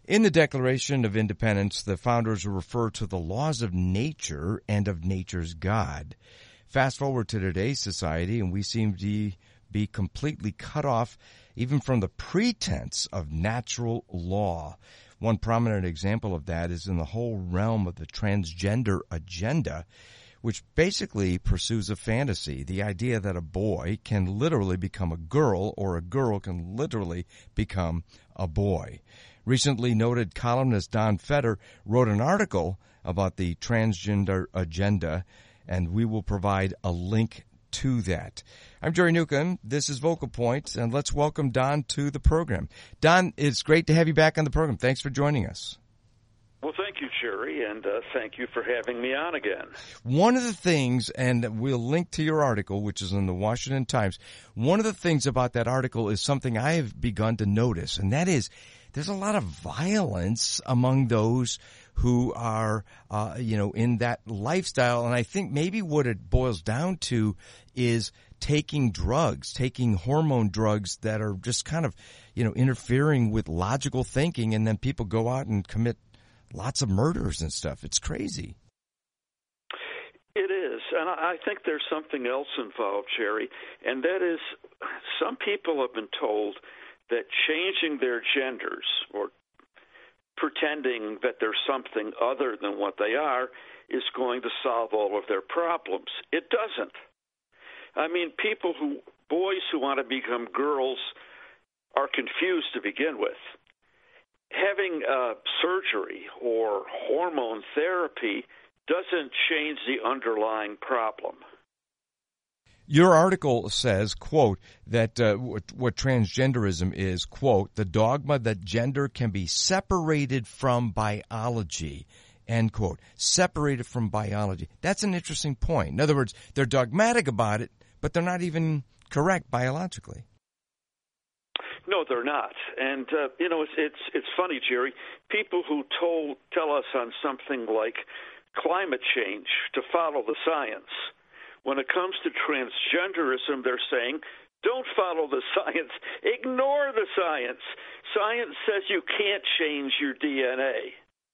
In the Declaration of Independence, the founders refer to the laws of nature and of nature's God. Fast forward to today's society, and we seem to be completely cut off even from the pretense of natural law. One prominent example of that is in the whole realm of the transgender agenda, which basically pursues a fantasy, the idea that a boy can literally become a girl or a girl can literally become a boy. Recently noted columnist Don Feder wrote an article about the transgender agenda, and we will provide a link to that. I'm Jerry Newcomb. This is Vocal Point, and let's welcome Don to the program. Don, it's great to have you back on the program. Thanks for joining us. Well, thank you, Jerry, and thank you for having me on again. One of the things, and we'll link to your article, which is in the Washington Times, one of the things about that article is something I have begun to notice, and that is there's a lot of violence among those who are, in that lifestyle. And I think maybe what it boils down to is taking drugs, taking hormone drugs that are just kind of, interfering with logical thinking. And then people go out and commit lots of murders and stuff. It's crazy. It is. And I think there's something else involved, Jerry, and that is some people have been told that changing their genders or pretending that they're something other than what they are is going to solve all of their problems. It doesn't. I mean, boys who want to become girls are confused to begin with. Having surgery or hormone therapy doesn't change the underlying problem. Your article says, quote, that what transgenderism is, quote, the dogma that gender can be separated from biology, end quote. Separated from biology. That's an interesting point. In other words, they're dogmatic about it, but they're not even correct biologically. No, they're not. And, it's funny, Jerry. People who tell us on something like climate change to follow the science, when it comes to transgenderism, they're saying, don't follow the science. Ignore the science. Science says you can't change your DNA.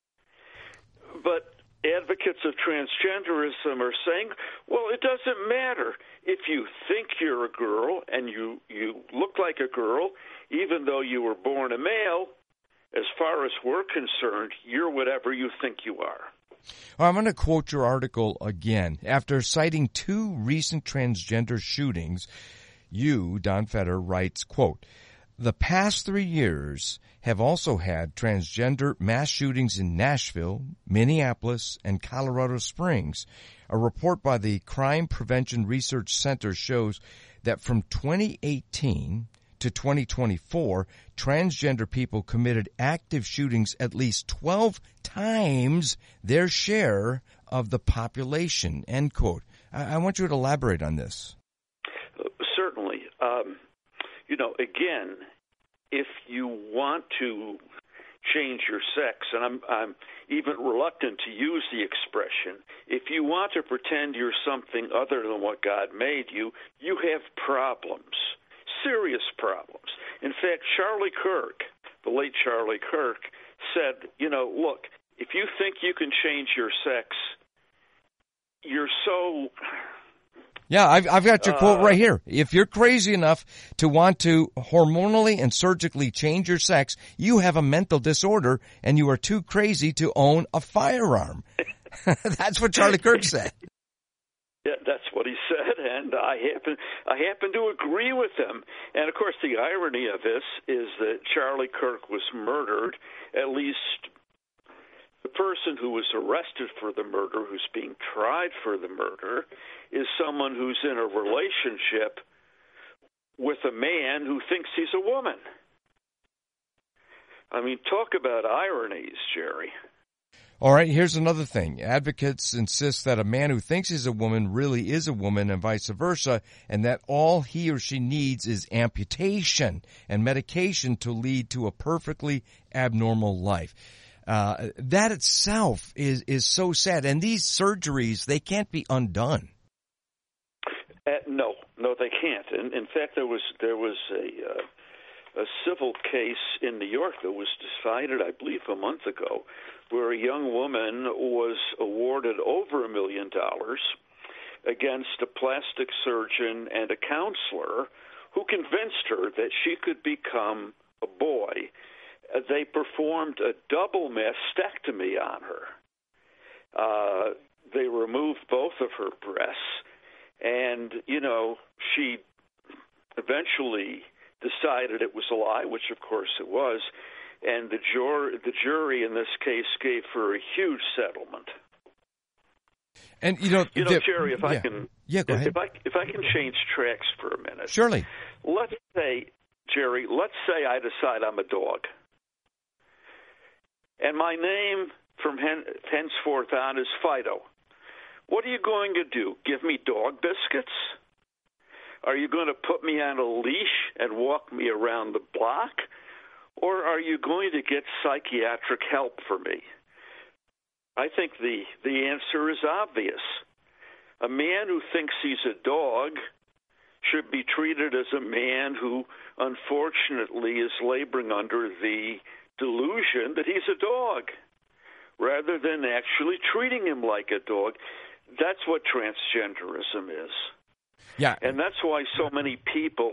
But advocates of transgenderism are saying, well, it doesn't matter. If you think you're a girl and you look like a girl, even though you were born a male, as far as we're concerned, you're whatever you think you are. Well, I'm going to quote your article again. After citing two recent transgender shootings, you, Don Feder, writes, quote, the past 3 years have also had transgender mass shootings in Nashville, Minneapolis, and Colorado Springs. A report by the Crime Prevention Research Center shows that from 2018 to 2024, transgender people committed active shootings at least 12 times their share of the population, end quote. I want you to elaborate on this. Certainly. Again, if you want to change your sex, and I'm even reluctant to use the expression, if you want to pretend you're something other than what God made you, you have problems. Serious problems. In fact, Charlie Kirk, the late Charlie Kirk, said, look, if you think you can change your sex, you're so... Yeah, I've got your quote right here. If you're crazy enough to want to hormonally and surgically change your sex, you have a mental disorder and you are too crazy to own a firearm. That's what Charlie Kirk said. Yeah, that's what he said, and I happen to agree with him. And, of course, the irony of this is that Charlie Kirk was murdered. At least the person who was arrested for the murder, who's being tried for the murder, is someone who's in a relationship with a man who thinks he's a woman. I mean, talk about ironies, Jerry. All right, here's another thing. Advocates insist that a man who thinks he's a woman really is a woman and vice versa, and that all he or she needs is amputation and medication to lead to a perfectly abnormal life. That itself is so sad. And these surgeries, they can't be undone. No, they can't. In fact, there was a civil case in New York that was decided, I believe, a month ago, where a young woman was awarded over $1 million against a plastic surgeon and a counselor who convinced her that she could become a boy. They performed a double mastectomy on her. They removed both of her breasts, and, she eventually decided it was a lie, which of course it was, and the jury in this case gave her a huge settlement. And Jerry, if I can, go ahead. If I can change tracks for a minute, surely. Let's say, Jerry, I decide I'm a dog, and my name from henceforth on is Fido. What are you going to do? Give me dog biscuits? Are you going to put me on a leash and walk me around the block? Or are you going to get psychiatric help for me? I think the answer is obvious. A man who thinks he's a dog should be treated as a man who, unfortunately, is laboring under the delusion that he's a dog, rather than actually treating him like a dog. That's what transgenderism is. Yeah. And that's why so many people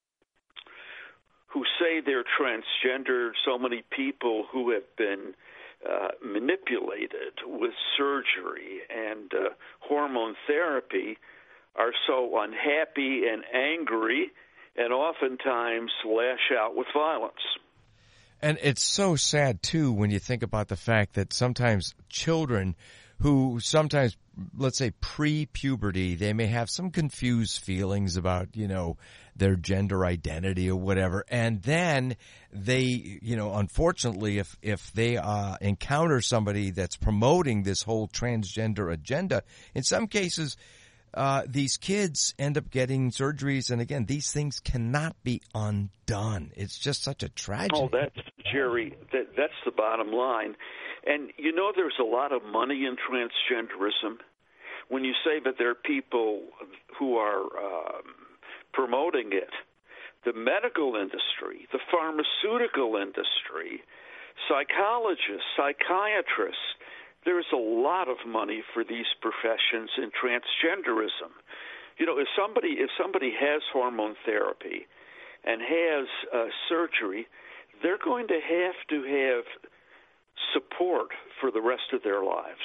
who say they're transgender, so many people who have been manipulated with surgery and hormone therapy are so unhappy and angry and oftentimes lash out with violence. And it's so sad, too, when you think about the fact that sometimes children who sometimes, let's say pre-puberty, they may have some confused feelings about, their gender identity or whatever. And then they, unfortunately, if they encounter somebody that's promoting this whole transgender agenda, in some cases, these kids end up getting surgeries. And again, these things cannot be undone. It's just such a tragedy. Oh, Jerry, that's the bottom line. And there's a lot of money in transgenderism. When you say that there are people who are promoting it, the medical industry, the pharmaceutical industry, psychologists, psychiatrists, there's a lot of money for these professions in transgenderism. If somebody has hormone therapy and has surgery, they're going to have support for the rest of their lives.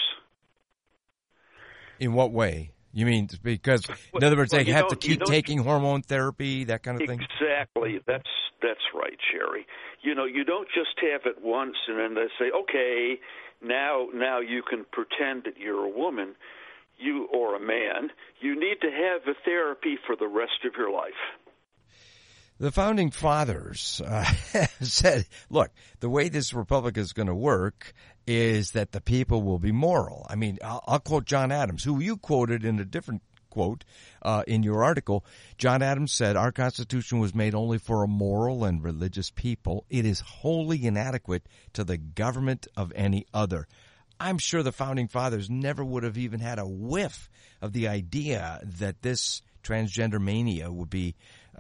In what way? You mean because, in other words, they have to keep taking hormone therapy, that kind of thing? Exactly. That's right, Jerry. You don't just have it once and then they say, okay, now you can pretend that you're a woman, or a man. You need to have a therapy for the rest of your life. The Founding Fathers said, look, the way this republic is going to work is that the people will be moral. I mean, I'll quote John Adams, who you quoted in a different quote in your article. John Adams said, our Constitution was made only for a moral and religious people. It is wholly inadequate to the government of any other. I'm sure the Founding Fathers never would have even had a whiff of the idea that this transgender mania would be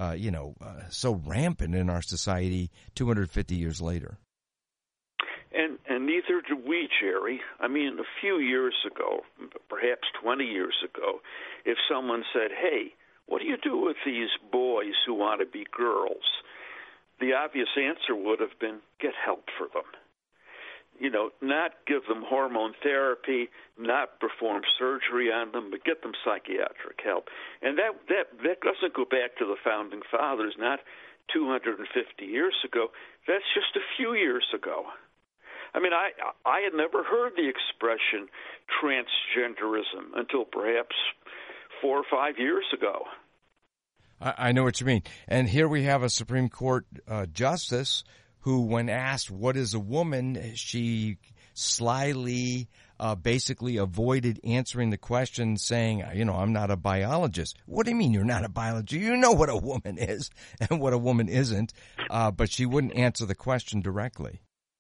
so rampant in our society 250 years later. And neither do we, Jerry. I mean, a few years ago, perhaps 20 years ago, if someone said, hey, what do you do with these boys who want to be girls? The obvious answer would have been, get help for them. Not give them hormone therapy, not perform surgery on them, but get them psychiatric help. And that doesn't go back to the Founding Fathers, not 250 years ago. That's just a few years ago. I mean, I had never heard the expression transgenderism until perhaps 4 or 5 years ago. I know what you mean. And here we have a Supreme Court justice who, when asked what is a woman, she slyly basically avoided answering the question, saying, I'm not a biologist. What do you mean you're not a biologist? You know what a woman is and what a woman isn't, but she wouldn't answer the question directly.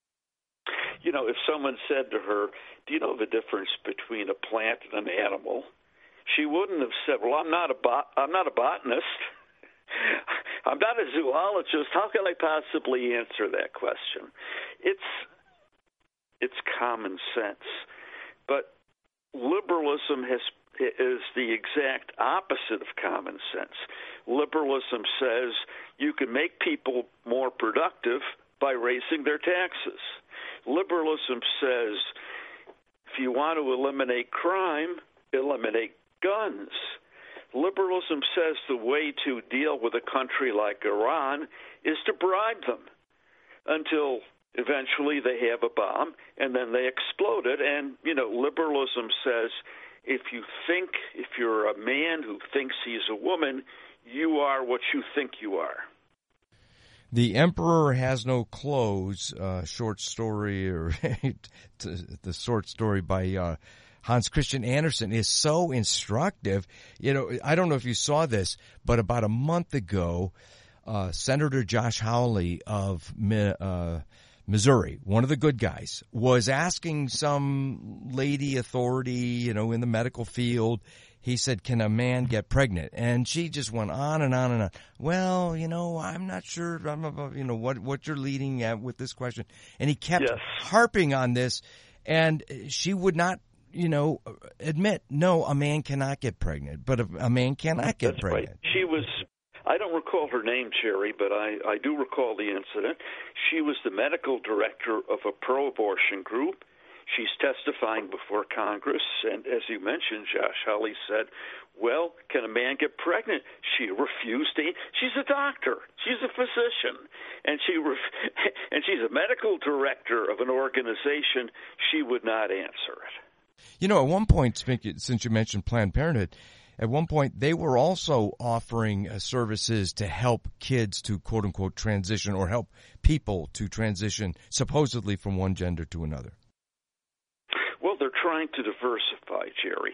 If someone said to her, do you know the difference between a plant and an animal? She wouldn't have said, well, I'm not a botanist. I'm not a zoologist. How can I possibly answer that question? It's common sense. But liberalism is the exact opposite of common sense. Liberalism says you can make people more productive by raising their taxes. Liberalism says if you want to eliminate crime, eliminate guns. Liberalism says the way to deal with a country like Iran is to bribe them until eventually they have a bomb and then they explode it. And, liberalism says if you're a man who thinks he's a woman, you are what you think you are. The Emperor Has No Clothes, short story, or the short story by Hans Christian Andersen, is so instructive. I don't know if you saw this, but about a month ago, Senator Josh Hawley of Missouri, one of the good guys, was asking some lady authority, in the medical field. He said, can a man get pregnant? And she just went on and on and on. Well, I'm not sure, what you're leading at with this question. And he kept harping on this, and she would not, admit, no, a man cannot get pregnant, but a man cannot get pregnant. Right. She was, I don't recall her name, Jerry, but I do recall the incident. She was the medical director of a pro-abortion group. She's testifying before Congress, and as you mentioned, Josh Hawley said, well, can a man get pregnant? She refused to. She's a doctor. She's a physician, and she's a medical director of an organization. She would not answer it. At one point, since you mentioned Planned Parenthood, at one point they were also offering services to help kids to quote-unquote transition, or help people to transition supposedly from one gender to another. Well, they're trying to diversify, Jerry.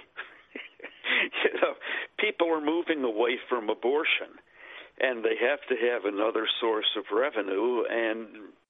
People are moving away from abortion, and they have to have another source of revenue. And,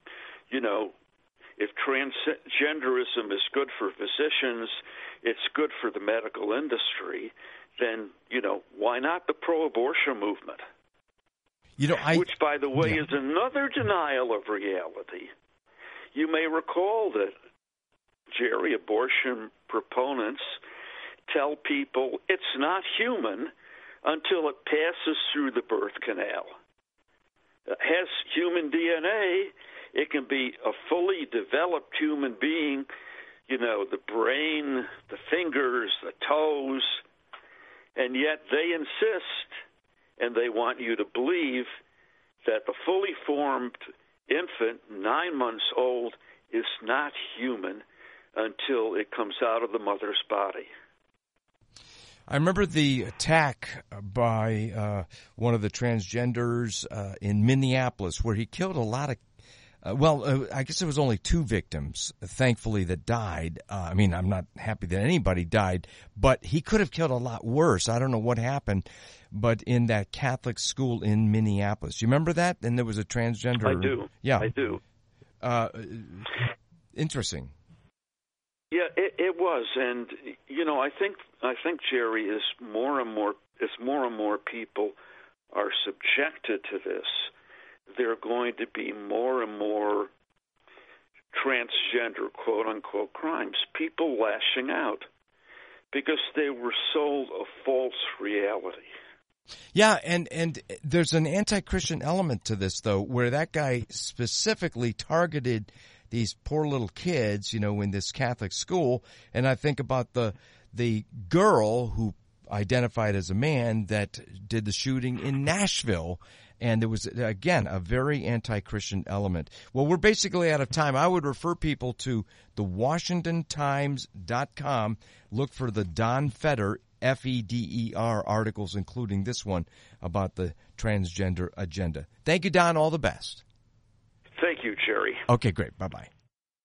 if transgenderism is good for physicians, it's good for the medical industry, then, why not the pro-abortion movement? Which, by the way, is another denial of reality. You may recall that, Jerry, abortion proponents tell people it's not human until it passes through the birth canal. It has human DNA. It can be a fully developed human being, the brain, the fingers, the toes, and yet they insist, and they want you to believe, that the fully formed infant, 9 months old, is not human until it comes out of the mother's body. I remember the attack by one of the transgenders in Minneapolis, where he killed a lot of, I guess it was only 2 victims, thankfully, that died. I'm not happy that anybody died, but he could have killed a lot worse. I don't know what happened, but in that Catholic school in Minneapolis. You remember that? And there was a transgender. I do. Yeah. I do. Interesting. Yeah, it was, and I think Jerry, is more and more people are subjected to this, there are going to be more and more transgender quote unquote crimes. People lashing out because they were sold a false reality. Yeah, and there's an anti-Christian element to this, though, where that guy specifically targeted these poor little kids, in this Catholic school. And I think about the girl who identified as a man that did the shooting in Nashville. And there was, again, a very anti-Christian element. Well, we're basically out of time. I would refer people to the WashingtonTimes.com. Look for the Don Feder, Feder articles, including this one about the transgender agenda. Thank you, Don. All the best. Thank you, Jerry. Okay, great. Bye-bye.